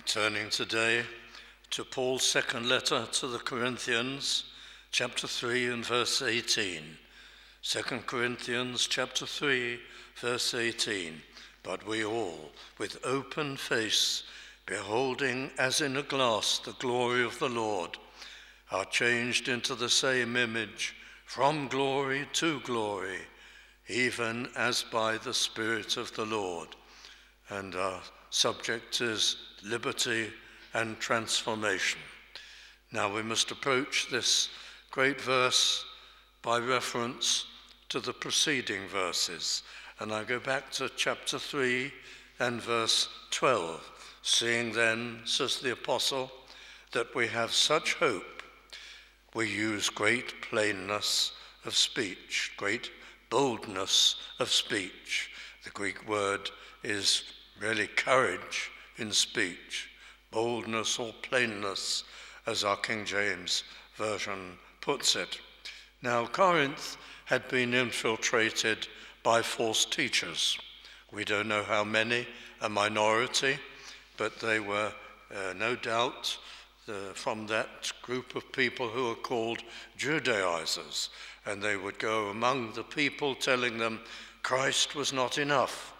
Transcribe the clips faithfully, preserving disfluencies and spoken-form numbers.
Turning today to Paul's second letter to the Corinthians, chapter three and verse eighteen. Second Corinthians chapter three, verse eighteen. But we all, with open face, beholding as in a glass the glory of the Lord, are changed into the same image, from glory to glory, even as by the Spirit of the Lord. And our subject is liberty and transformation. Now we must approach this great verse by reference to the preceding verses. And I go back to chapter three and verse twelve. Seeing then, says the apostle, that we have such hope, we use great plainness of speech, great boldness of speech. The Greek word is really courage in speech, boldness or plainness, as our King James Version puts it. Now, Corinth had been infiltrated by false teachers. We don't know how many, a minority, but they were uh, no doubt the, from that group of people who are called Judaizers, and they would go among the people telling them Christ was not enough.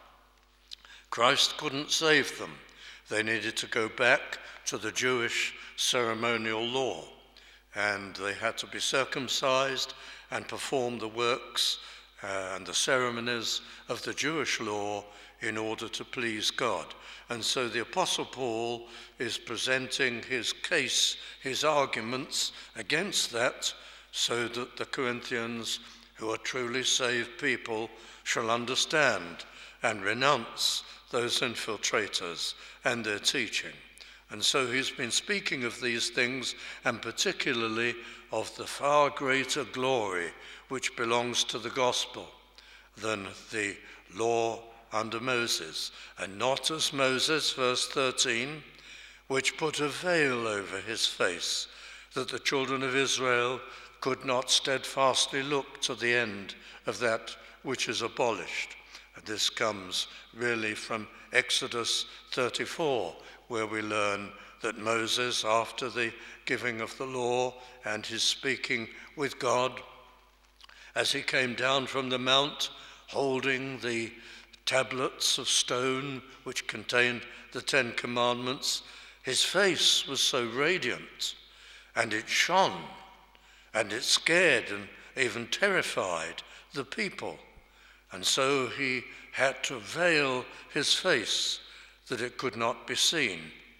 Christ couldn't save them. They needed to go back to the Jewish ceremonial law, and they had to be circumcised and perform the works uh, and the ceremonies of the Jewish law in order to please God. And so the Apostle Paul is presenting his case, his arguments against that, so that the Corinthians, who are truly saved people, shall understand and renounce those infiltrators and their teaching. And so he's been speaking of these things, and particularly of the far greater glory which belongs to the gospel than the law under Moses. And not as Moses, verse thirteen, which put a veil over his face, that the children of Israel could not steadfastly look to the end of that which is abolished. And this comes really from Exodus thirty-four, where we learn that Moses, after the giving of the law and his speaking with God, as he came down from the mount, holding the tablets of stone which contained the Ten Commandments, his face was so radiant, and it shone, and it scared and even terrified the people. And so he had to veil his face that it could not be seen.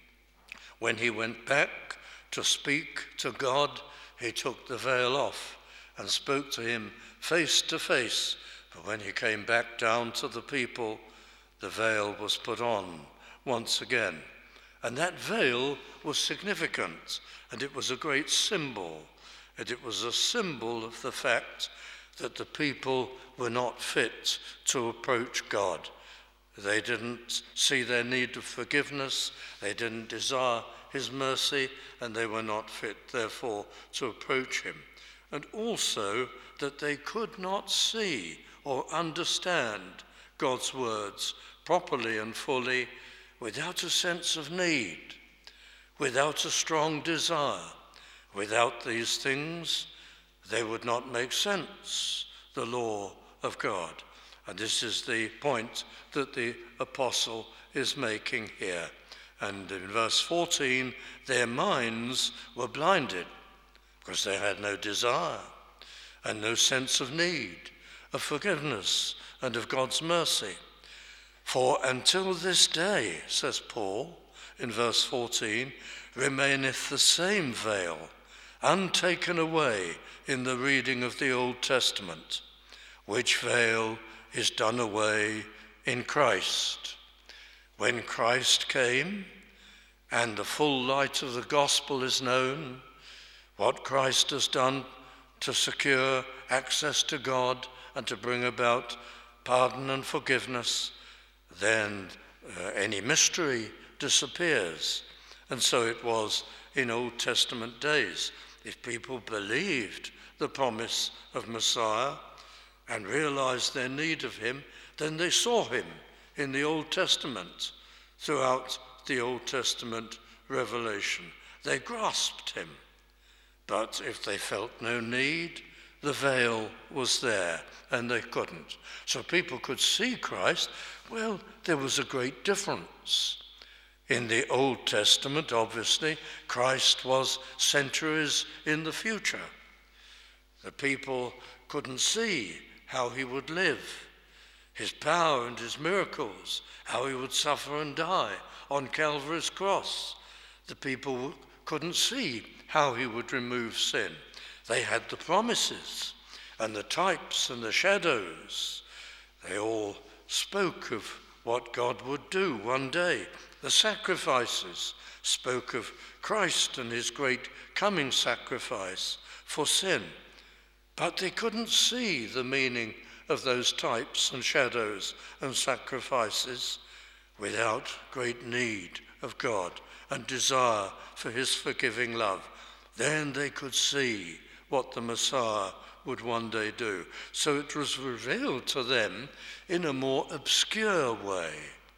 When he went back to speak to God, he took the veil off and spoke to him face to face. But when he came back down to the people, the veil was put on once again. And that veil was significant, and it was a great symbol. And it was a symbol of the fact that the people were not fit to approach God. They didn't see their need of forgiveness, they didn't desire his mercy, and they were not fit, therefore, to approach him. And also that they could not see or understand God's words properly and fully without a sense of need, without a strong desire. Without these things, they would not make sense, the law of God. And this is the point that the apostle is making here. And in verse fourteen, their minds were blinded because they had no desire and no sense of need, of forgiveness and of God's mercy. For until this day, says Paul in verse fourteen, remaineth the same veil, untaken away in the reading of the Old Testament, which veil is done away in Christ. When Christ came and the full light of the gospel is known, what Christ has done to secure access to God and to bring about pardon and forgiveness, then uh, any mystery disappears. And so it was in Old Testament days. If people believed the promise of Messiah and realized their need of him, then they saw him in the Old Testament throughout the Old Testament revelation. They grasped him. But if they felt no need, the veil was there and they couldn't. So people could see Christ. Well, there was a great difference. In the Old Testament, obviously, Christ was centuries in the future. The people couldn't see how he would live, his power and his miracles, how he would suffer and die on Calvary's cross. The people couldn't see how he would remove sin. They had the promises and the types and the shadows. They all spoke of what God would do one day. The sacrifices spoke of Christ and his great coming sacrifice for sin. But they couldn't see the meaning of those types and shadows and sacrifices without great need of God and desire for his forgiving love. Then they could see what the Messiah would one day do. So it was revealed to them in a more obscure way,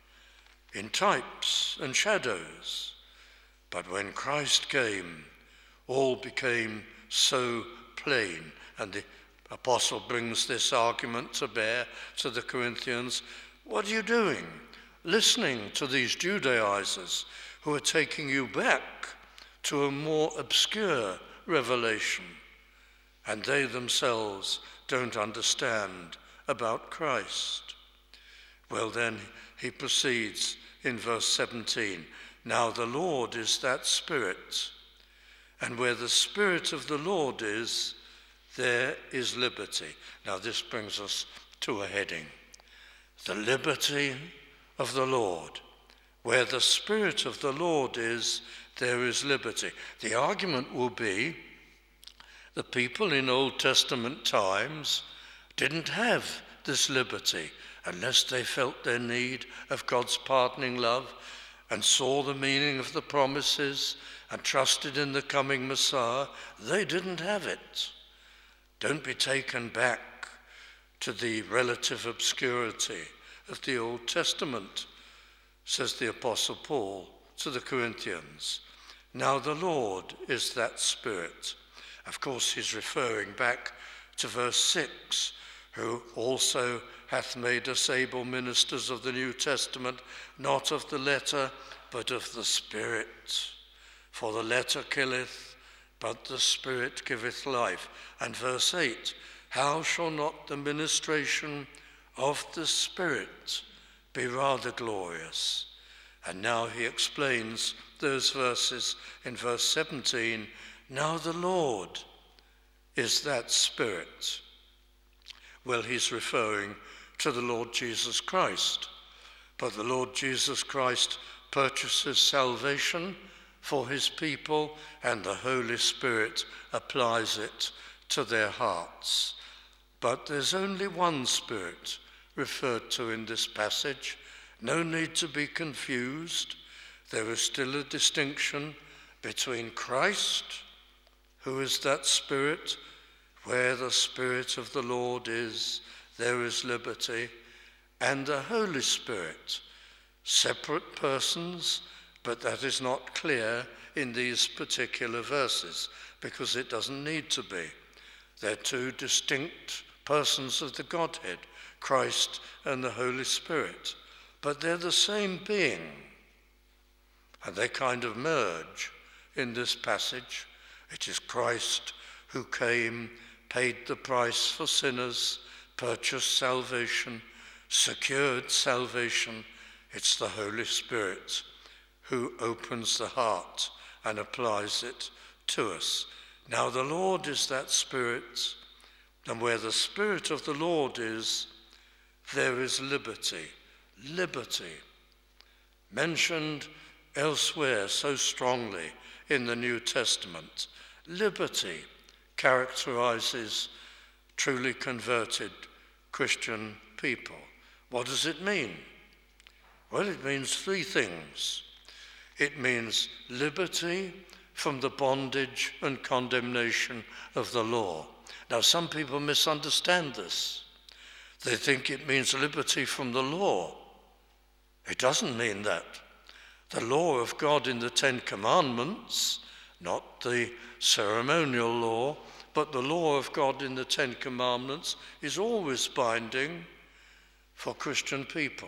in types and shadows. But when Christ came, all became so plain. And the apostle brings this argument to bear to the Corinthians. What are you doing? Listening to these Judaizers who are taking you back to a more obscure revelation. And they themselves don't understand about Christ. Well, then he proceeds in verse seventeen. Now the Lord is that Spirit, and where the Spirit of the Lord is, there is liberty. Now this brings us to a heading. The liberty of the Lord. Where the Spirit of the Lord is, there is liberty. The argument will be the people in Old Testament times didn't have this liberty unless they felt their need of God's pardoning love and saw the meaning of the promises and trusted in the coming Messiah. They didn't have it. Don't be taken back to the relative obscurity of the Old Testament, says the Apostle Paul to the Corinthians. Now the Lord is that Spirit. Of course, he's referring back to verse six, who also hath made us able ministers of the New Testament, not of the letter, but of the Spirit. For the letter killeth, but the Spirit giveth life. And verse eight, how shall not the ministration of the Spirit be rather glorious? And now he explains those verses in verse seventeen. Now the Lord is that Spirit. Well, he's referring to the Lord Jesus Christ. But the Lord Jesus Christ purchases salvation for his people, and the Holy Spirit applies it to their hearts. But there's only one Spirit referred to in this passage. No need to be confused. There is still a distinction between Christ, who is that Spirit. Where the Spirit of the Lord is, there is liberty, and the Holy Spirit, separate persons, but that is not clear in these particular verses, because it doesn't need to be. They're two distinct persons of the Godhead, Christ and the Holy Spirit, but they're the same being, and they kind of merge in this passage. It is Christ who came, paid the price for sinners, purchased salvation, secured salvation. It's the Holy Spirit who opens the heart and applies it to us. Now the Lord is that Spirit, and where the Spirit of the Lord is, there is liberty. Liberty, mentioned elsewhere so strongly in the New Testament. Liberty characterizes truly converted Christian people. What does it mean? Well, it means three things. It means liberty from the bondage and condemnation of the law. Now, some people misunderstand this. They think it means liberty from the law. It doesn't mean that. The law of God in the Ten Commandments, not the ceremonial law, but the law of God in the Ten Commandments is always binding for Christian people.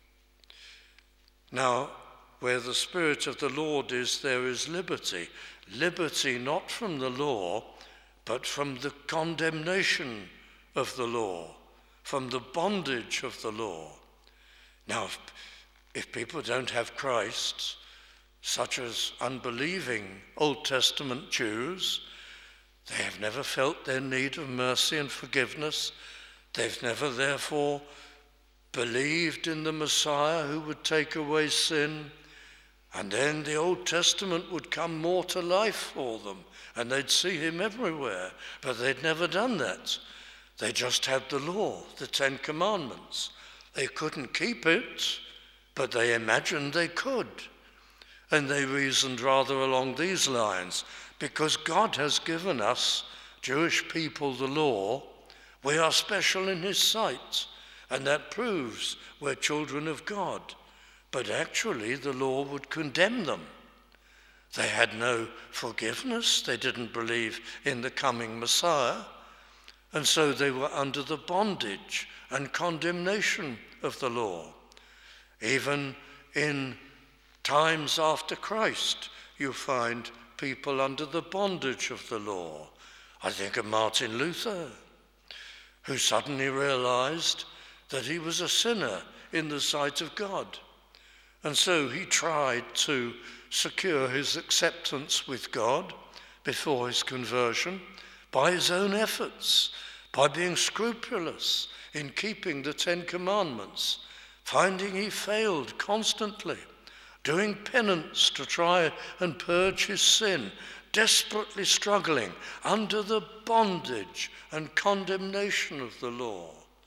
Now, where the Spirit of the Lord is, there is liberty. Liberty not from the law, but from the condemnation of the law, from the bondage of the law. Now, if, if people don't have Christ, such as unbelieving Old Testament Jews, they have never felt their need of mercy and forgiveness. They've never, therefore, believed in the Messiah who would take away sin. And then the Old Testament would come more to life for them, and they'd see him everywhere. But they'd never done that. They just had the law, the Ten Commandments. They couldn't keep it, but they imagined they could. And they reasoned rather along these lines. Because God has given us, Jewish people, the law, we are special in his sight. And that proves we're children of God. But actually, the law would condemn them. They had no forgiveness. They didn't believe in the coming Messiah. And so they were under the bondage and condemnation of the law. Even in times after Christ, you find people under the bondage of the law. I think of Martin Luther, who suddenly realized that he was a sinner in the sight of God. And so he tried to secure his acceptance with God before his conversion by his own efforts, by being scrupulous in keeping the Ten Commandments, finding he failed constantly, doing penance to try and purge his sin, desperately struggling under the bondage and condemnation of the law.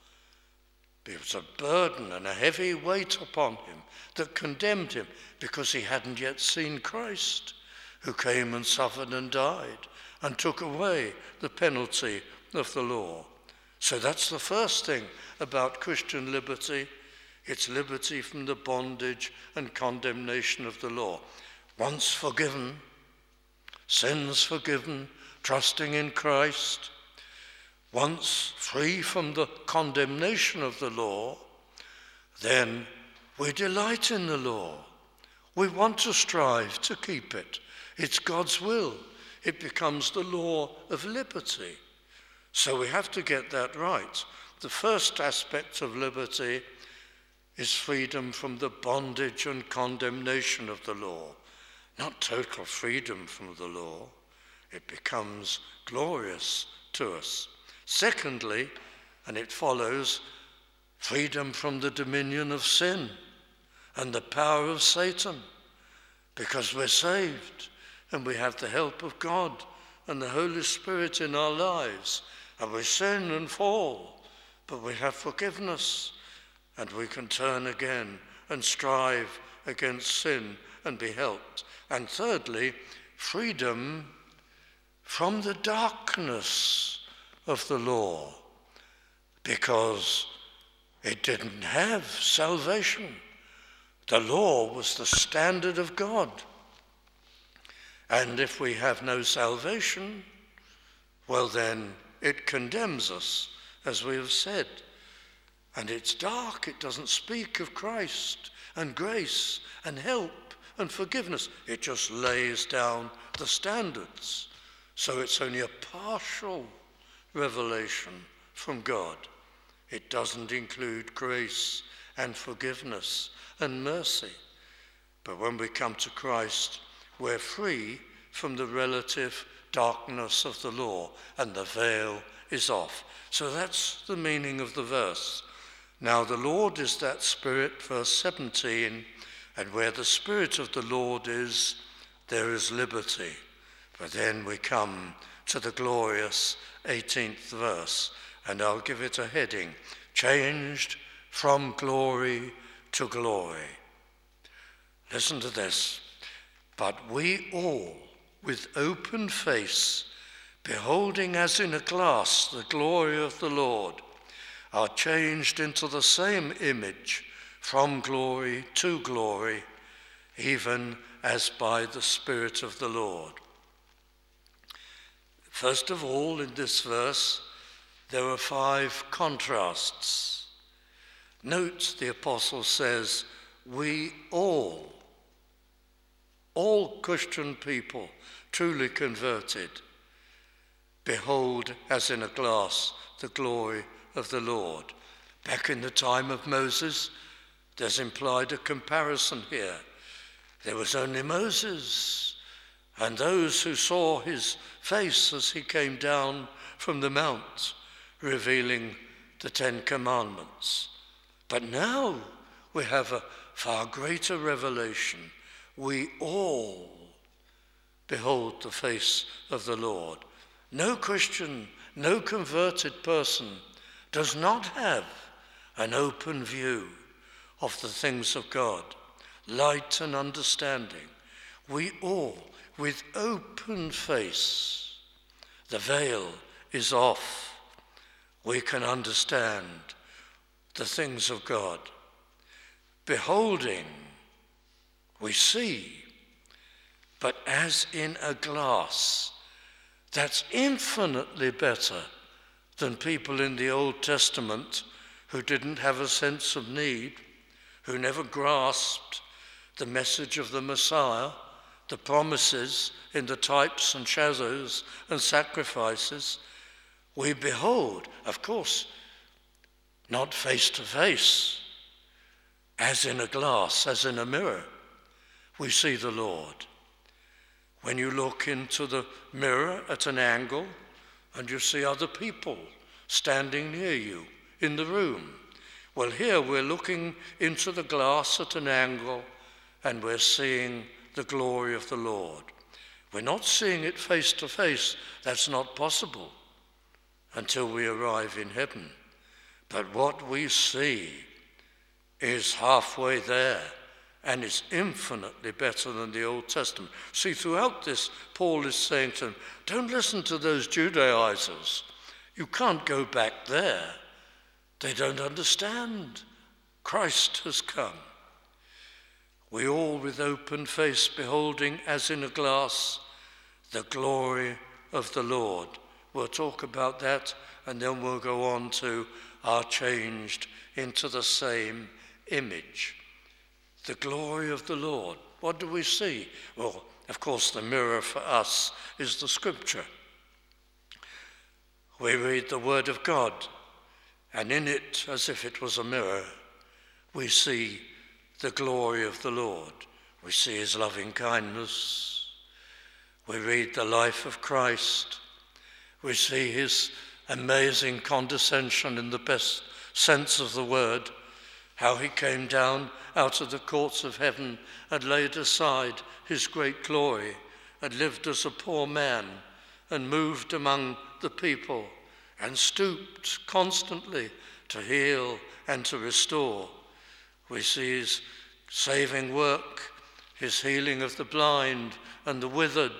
It was a burden and a heavy weight upon him that condemned him because he hadn't yet seen Christ, who came and suffered and died and took away the penalty of the law. So that's the first thing about Christian liberty. It's liberty from the bondage and condemnation of the law. Once forgiven, sins forgiven, trusting in Christ, once free from the condemnation of the law, then we delight in the law. We want to strive to keep it. It's God's will. It becomes the law of liberty. So we have to get that right. The first aspect of liberty is freedom from the bondage and condemnation of the law. Not total freedom from the law. It becomes glorious to us. Secondly, and it follows, freedom from the dominion of sin and the power of Satan, because we're saved and we have the help of God and the Holy Spirit in our lives, and we sin and fall, but we have forgiveness and we can turn again and strive against sin and be helped. And thirdly, freedom from the darkness of the law, because it didn't have salvation. The law was the standard of God. And if we have no salvation, well then it condemns us, as we have said. And it's dark. It doesn't speak of Christ and grace and help and forgiveness. It just lays down the standards. So it's only a partial revelation from God. It doesn't include grace and forgiveness and mercy. But when we come to Christ, we're free from the relative darkness of the law, and the veil is off. So that's the meaning of the verse. Now the Lord is that Spirit, verse seventeen, and where the Spirit of the Lord is, there is liberty. But then we come to the glorious eighteenth verse, and I'll give it a heading: changed from glory to glory. Listen to this. But we all, with open face, beholding as in a glass the glory of the Lord, are changed into the same image from glory to glory, even as by the Spirit of the Lord. First of all, in this verse, there are five contrasts. Note the apostle says, we all, all Christian people, truly converted, behold as in a glass the glory of the Lord. Back in the time of Moses, there's implied a comparison here. There was only Moses and those who saw his face as he came down from the mount, revealing the Ten Commandments. But now we have a far greater revelation. We all behold the face of the Lord. No Christian, no converted person does not have an open view of the things of God, light and understanding. We all, with open face, the veil is off. We can understand the things of God. Beholding, we see, but as in a glass. That's infinitely better than people in the Old Testament who didn't have a sense of need, who never grasped the message of the Messiah, the promises in the types and shadows and sacrifices. We behold, of course, not face to face, as in a glass, as in a mirror, we see the Lord. When you look into the mirror at an angle and you see other people standing near you in the room, well, here we're looking into the glass at an angle and we're seeing the glory of the Lord. We're not seeing it face to face. That's not possible until we arrive in heaven. But what we see is halfway there, and it's infinitely better than the Old Testament. See, throughout this, Paul is saying to them, don't listen to those Judaizers. You can't go back there. They don't understand. Christ has come. We all with open face beholding as in a glass the glory of the Lord. We'll talk about that and then we'll go on to are changed into the same image. The glory of the Lord. What do we see? Well, of course, the mirror for us is the Scripture. We read the Word of God, and in it, as if it was a mirror, we see the glory of the Lord. We see his loving kindness. We read the life of Christ. We see his amazing condescension in the best sense of the word, how he came down out of the courts of heaven and laid aside his great glory and lived as a poor man and moved among the people and stooped constantly to heal and to restore. We see his saving work, his healing of the blind and the withered,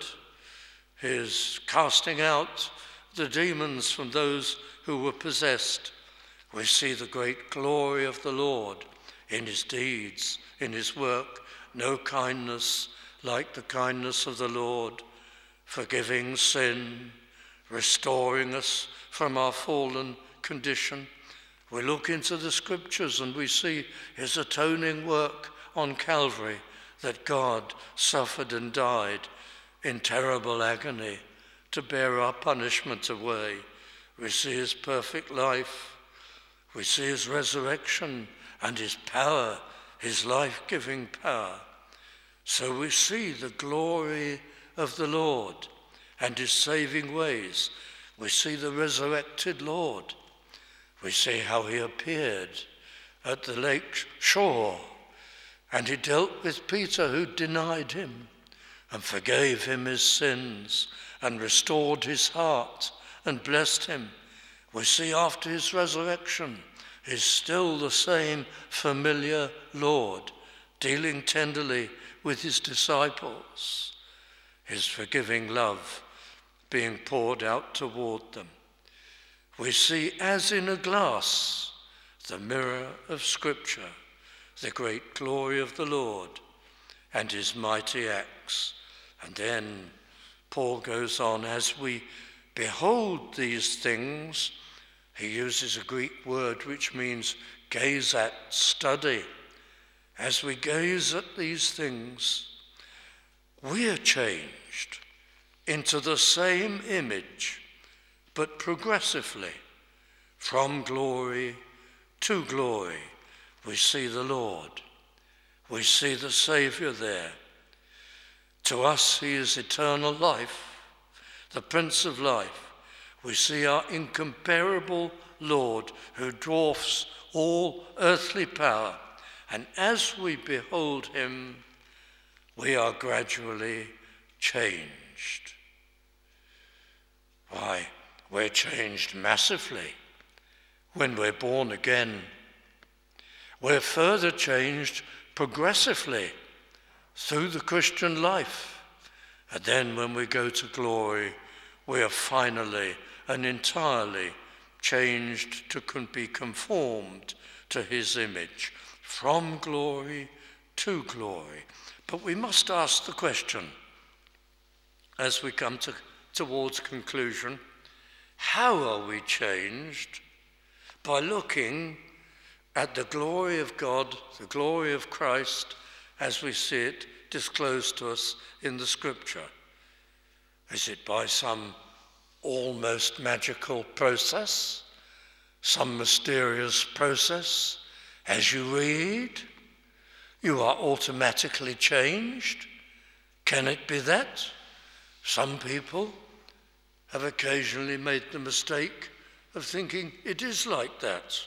his casting out the demons from those who were possessed. We see the great glory of the Lord in his deeds, in his work. No kindness like the kindness of the Lord, forgiving sin, restoring us from our fallen condition. We look into the Scriptures and we see his atoning work on Calvary, that God suffered and died in terrible agony to bear our punishment away. We see his perfect life. We see his resurrection and his power, his life-giving power. So we see the glory of the Lord and his saving ways. We see the resurrected Lord. We see how he appeared at the lake shore, and he dealt with Peter, who denied him, and forgave him his sins, and restored his heart, and blessed him. We see after his resurrection, he's still the same familiar Lord, dealing tenderly with his disciples, his forgiving love being poured out toward them. We see, as in a glass, the mirror of Scripture, the great glory of the Lord, and his mighty acts. And then Paul goes on, as we behold these things, he uses a Greek word which means gaze at, study. As we gaze at these things, we are changed into the same image, but progressively, from glory to glory. We see the Lord. We see the Saviour there. To us, he is eternal life, the Prince of Life. We see our incomparable Lord who dwarfs all earthly power. And as we behold him, we are gradually changed. Why, we're changed massively when we're born again. We're further changed progressively through the Christian life. And then when we go to glory, we are finally and entirely changed to be conformed to his image, from glory to glory. But we must ask the question, as we come to, towards conclusion, how are we changed? By looking at the glory of God, the glory of Christ, as we see it disclosed to us in the Scripture. Is it by some almost magical process, some mysterious process? As you read, you are automatically changed? Can it be that? Some people have occasionally made the mistake of thinking it is like that.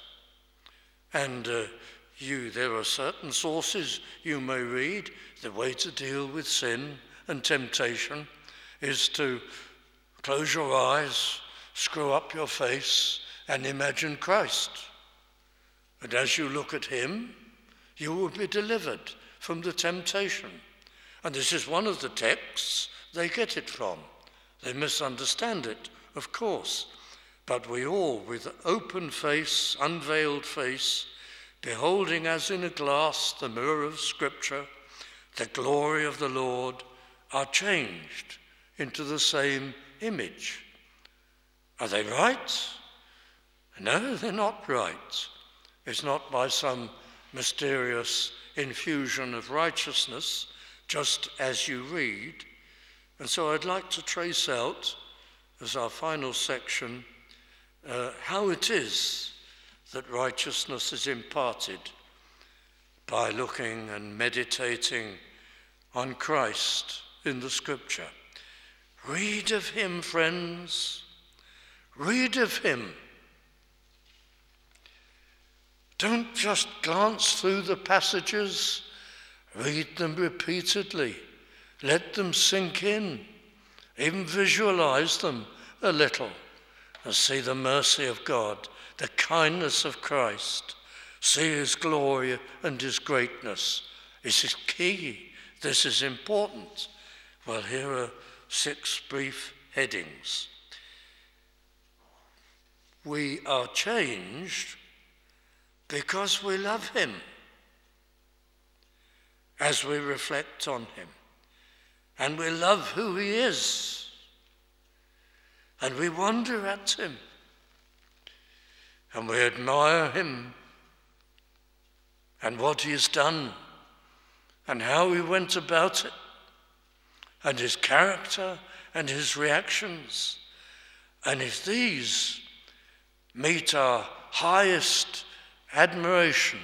And uh, you, there are certain sources you may read. The way to deal with sin and temptation is to close your eyes, screw up your face, and imagine Christ. And as you look at him, you will be delivered from the temptation. And this is one of the texts they get it from. They misunderstand it, of course. But we all, with open face, unveiled face, beholding as in a glass the mirror of Scripture, the glory of the Lord, are changed into the same image. Are they right? No, they're not right. It's not by some mysterious infusion of righteousness, just as you read. And so I'd like to trace out, as our final section, uh, how it is that righteousness is imparted by looking and meditating on Christ in the Scripture. Read of him, friends. Read of him. Don't just glance through the passages. Read them repeatedly. Let them sink in. Even visualize them a little and see the mercy of God, the kindness of Christ. See his glory and his greatness. This is key. This is important. Well, here are six brief headings. We are changed because we love him as we reflect on him. And we love who he is. And we wonder at him. And we admire him and what he has done and how he went about it and his character and his reactions. And if these meet our highest admiration,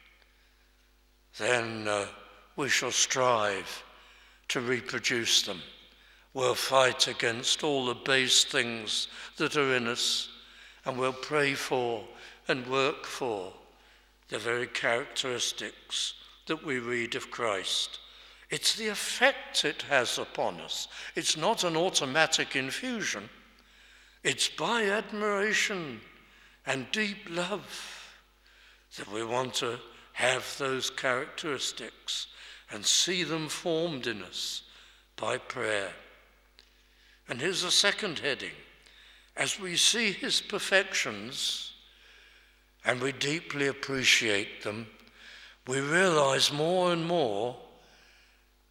then uh, we shall strive to reproduce them. We'll fight against all the base things that are in us, and we'll pray for and work for the very characteristics that we read of Christ. It's the effect it has upon us. It's not an automatic infusion. It's by admiration and deep love that we want to have those characteristics and see them formed in us by prayer. And here's a second heading. As we see his perfections and we deeply appreciate them, we realize more and more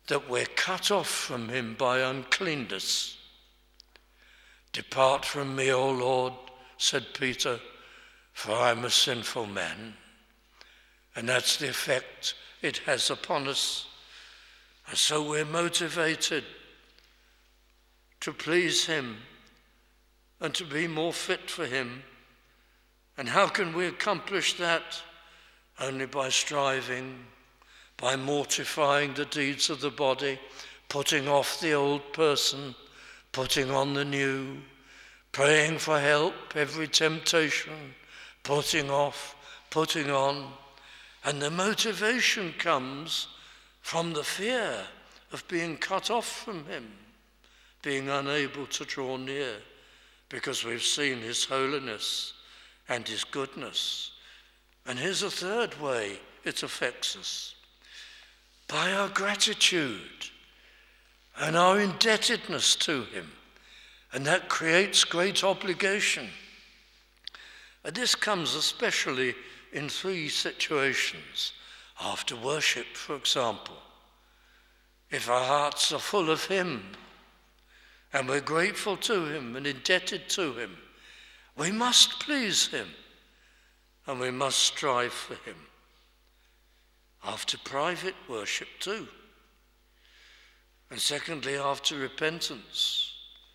that we're cut off from him by uncleanness. Depart from me, O Lord, said Peter, for I am a sinful man. And that's the effect it has upon us. And so we're motivated to please him and to be more fit for him. And how can we accomplish that? Only by striving, by mortifying the deeds of the body, putting off the old person, putting on the new, praying for help, every temptation, putting off, putting on. And the motivation comes from the fear of being cut off from him, being unable to draw near, because we've seen his holiness and his goodness. And here's a third way it affects us. By our gratitude and our indebtedness to him. And that creates great obligation. And this comes especially in three situations. After worship, for example. If our hearts are full of him, and we're grateful to him and indebted to him, we must please him, and we must strive for him. After private worship too. And secondly, after repentance,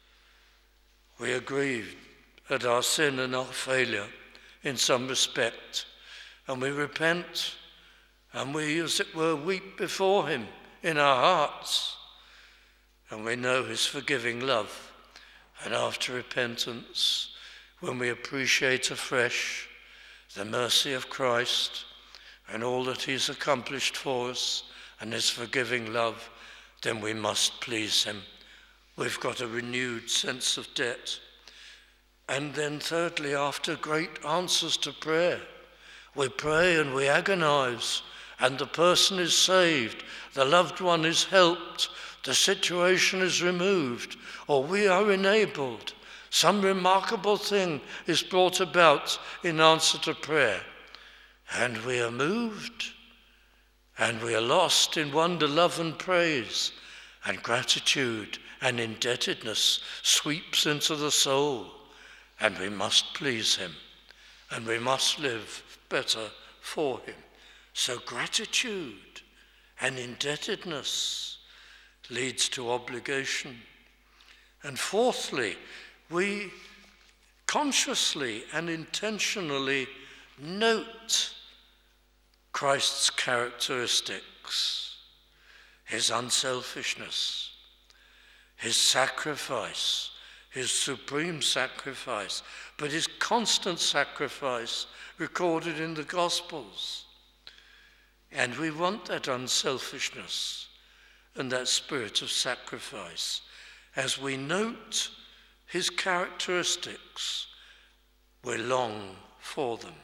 we agree at our sin and our failure in some respect, and we repent, and we, as it were, weep before him in our hearts, and we know his forgiving love. And after repentance, when we appreciate afresh the mercy of Christ and all that he's accomplished for us and his forgiving love, then we must please him. We've got a renewed sense of debt. And then thirdly, after great answers to prayer, we pray and we agonize, and the person is saved, the loved one is helped, the situation is removed, or we are enabled. Some remarkable thing is brought about in answer to prayer. And we are moved, and we are lost in wonder, love, and praise, and gratitude and indebtedness sweeps into the soul, and we must please him, and we must live better for him. So gratitude and indebtedness leads to obligation. And fourthly, we consciously and intentionally note Christ's characteristics, his unselfishness, his sacrifice, his supreme sacrifice, but his constant sacrifice recorded in the Gospels. And we want that unselfishness and that spirit of sacrifice as we note his characteristics, we long for them.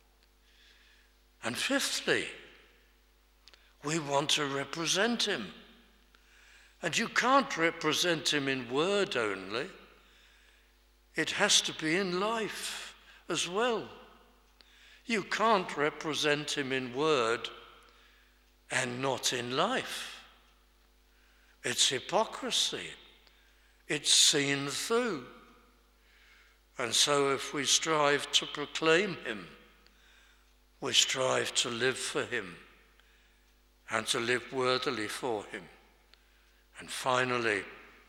And fifthly, we want to represent him. And you can't represent him in word only. It has to be in life as well. You can't represent him in word and not in life. It's hypocrisy. It's seen through. And so if we strive to proclaim him, we strive to live for him and to live worthily for him. And finally,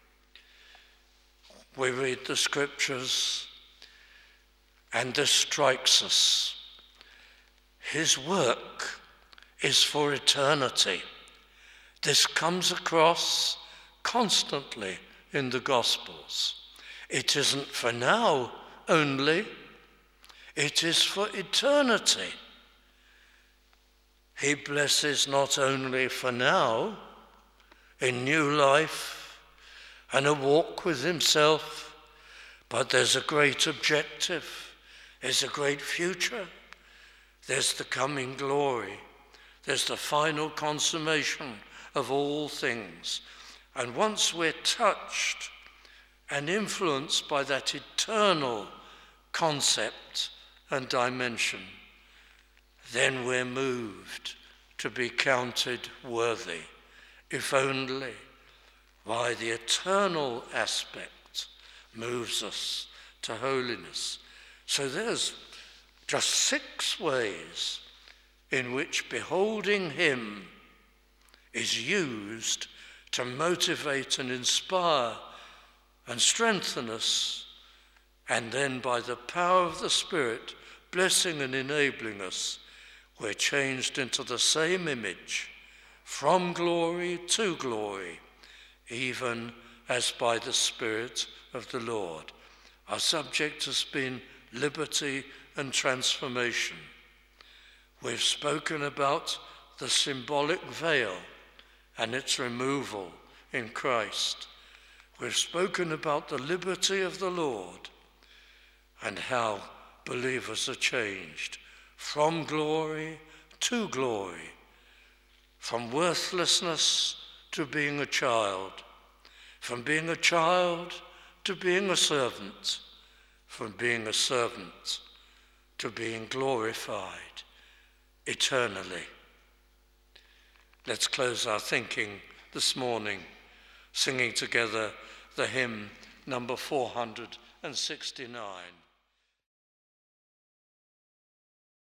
we read the scriptures, and this strikes us. His work is for eternity. This comes across constantly in the Gospels. It isn't for now only, it is for eternity. He blesses not only for now, in new life and a walk with himself, but there's a great objective, there's a great future, there's the coming glory, there's the final consummation of all things. And once we're touched and influenced by that eternal concept and dimension, then we're moved to be counted worthy if only why the eternal aspect moves us to holiness. So there's just six ways in which beholding him is used to motivate and inspire and strengthen us, and then by the power of the Spirit blessing and enabling us, we're changed into the same image, from glory to glory, even as by the Spirit of the Lord. Our subject has been liberty and transformation. We've spoken about the symbolic veil and its removal in Christ. We've spoken about the liberty of the Lord and how believers are changed from glory to glory, from worthlessness to being a child, from being a child to being a servant, from being a servant to being glorified eternally. Let's close our thinking this morning singing together the hymn number four hundred sixty-nine.